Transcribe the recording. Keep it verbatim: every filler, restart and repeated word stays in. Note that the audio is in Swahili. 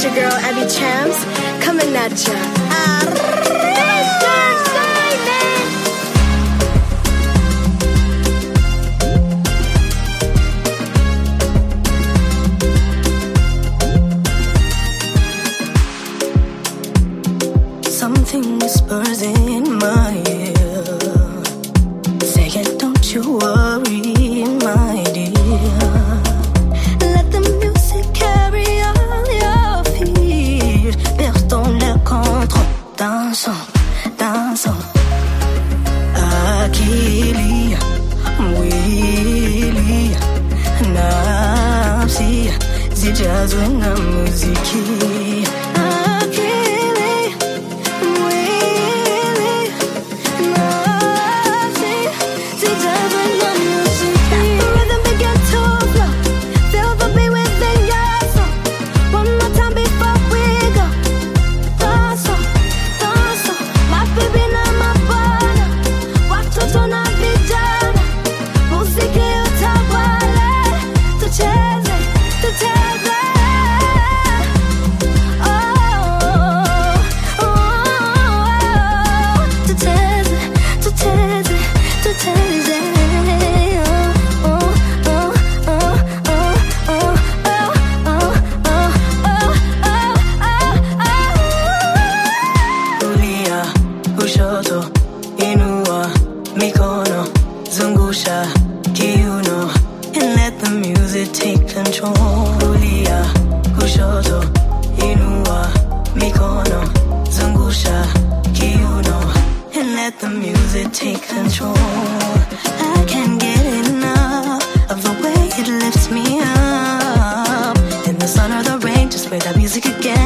your girl Abby Chams, coming at ya. Something whispers in my ear, saying don't you worry, my dear. Let the music carry all your fears. Perdons le contrôle, dansons, dansons. Akili, mwili, nafsi, zijazwe na muziki. Inua, mikono, zungusha, kiuno, and let the music take control. Kulia, kushoto, inua, mikono, zungusha, kiuno, and let the music take control. I can't get enough of the way it lifts me up. In the sun or the rain, just play that music again.